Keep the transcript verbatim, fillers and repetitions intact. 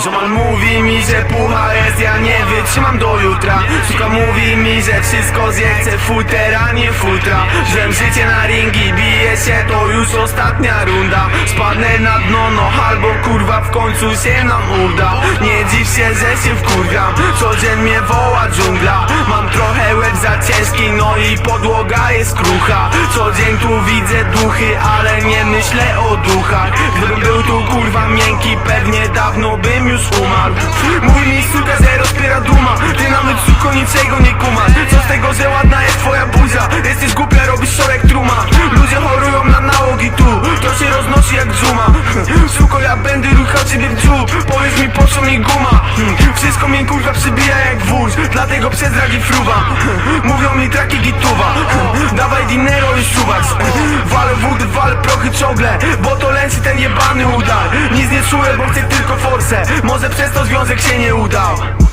Ziomal mówi mi, że pucha jest, ja nie wytrzymam do jutra. Suka mówi mi, że wszystko zje, chce futera, nie futra. Żem życie na ringi, bije się, to już ostatnia runda. Spadnę na dno, no albo kurwa w końcu się nam uda. Nie dziw się, że się wkurwiam, co dzień mnie woła dżungla. Mam trochę łeb za ciężki, no i podłoga jest krucha. Co dzień tu widzę duchy, ale nie myślę o duchach. Gdybym był tu kurwa miękki, pewnie dawno bym już umarł. Mówi mi suka, że rozpiera duma, ty nawet suko niczego nie kumasz. Co z tego, że ładna jest twoja buzia? Jesteś głupia, robisz show jak truma. Ludzie chorują na nałogi tu, to się roznosi jak dżuma. Suko, ja będę ruchał ciebie w dziób, powiedz mi po co mi guma. Wszystko mnie kurwa przybija jak wóz, dlatego przez dragi fruwa. Mówią mi traki gituwa, dawaj dinero i suwaks. Walę wódy, walę prochy czogle, bo to lęci ten jebany udar. Nic nie czuję, bo chcę tylko forsę, może przez to związek się nie udał.